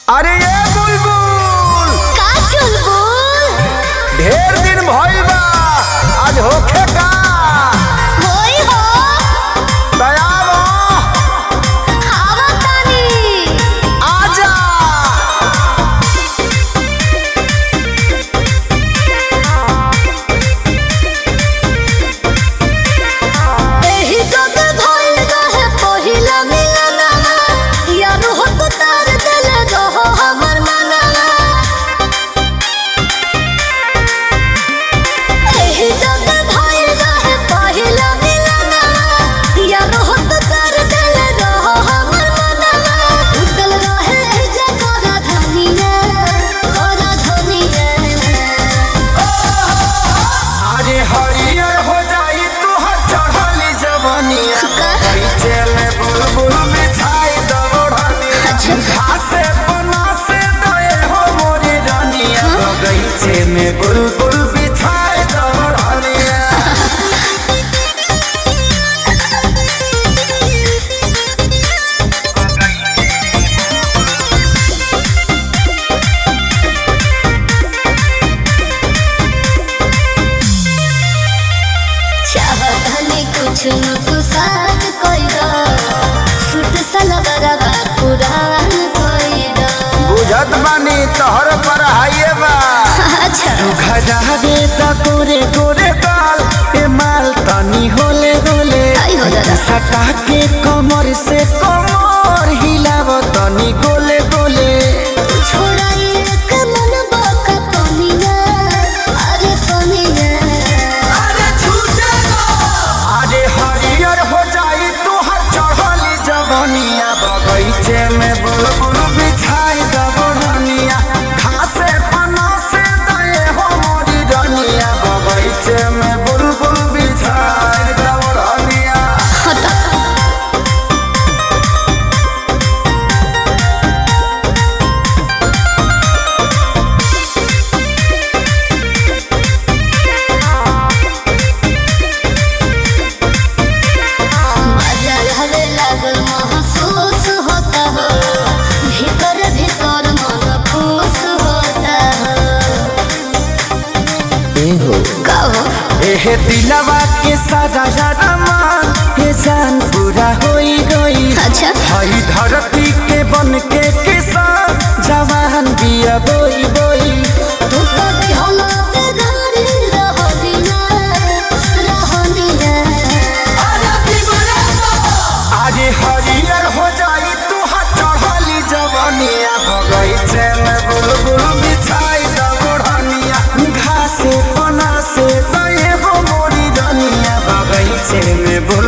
अरे ये बुलबुल का चुलबुल ढेर दिन भइल बा आज होखे का होई हो दयाल हवा तानी आजा एही जग भइल रहे पहिला मिलना यार हो तो तार दिल रहो हमर मना एही जग भइल रहे पहिला मिलना यार हो तो तार दिल रहो हमर मना उतल रहे जगरा धनिया अरे हरियर हो जाई तोहर चढ़ली जवानिया बगीचे में बुलबुल बिछाई दबड़निया घासे बना से दए हो मोरी रानिया बगीचे में बुलबुल बिछाई दबड़निया चाहतनी कुछ न कुसात कोई दो सूट सलवारवा पुरान कोई दो बुझत बानी तोहर पर हाइए बा अच्छा सुखजावे त गोरे गोरे गाल ए माल तनी होले होले आई हो दादा। सटा के कमर से कमर हिलाव तनी गोले गोले छोड़ाई एक मन बाका पनिया अरे पनिया अरे हरियर हो जाई तोहर चढ़ली जवनिया बगीचे में बुलबुल बिछाई दबड़निया घासे पना से दए हो मोरी रनिया बगीचे में बुलबुल बिछाई दबड़निया हटा मजा हवे लागल महसूस होता हो भीतर भीतर मन खुश होता हो का हो एहे दिलवा के सारा मान हे जान पूरा होई गई अच्छा हई धरती के बन के किसान जवान बिया बोई बोई तू तो दिहला ते गाड़ी रहनिया आज हरियर हो जाई तू चढ़ली जवनिया बगीचे में बुलबुल बिछाई दबड़निया घासे पना से दए हो मोरी रनिया बगीचे में बुलबुल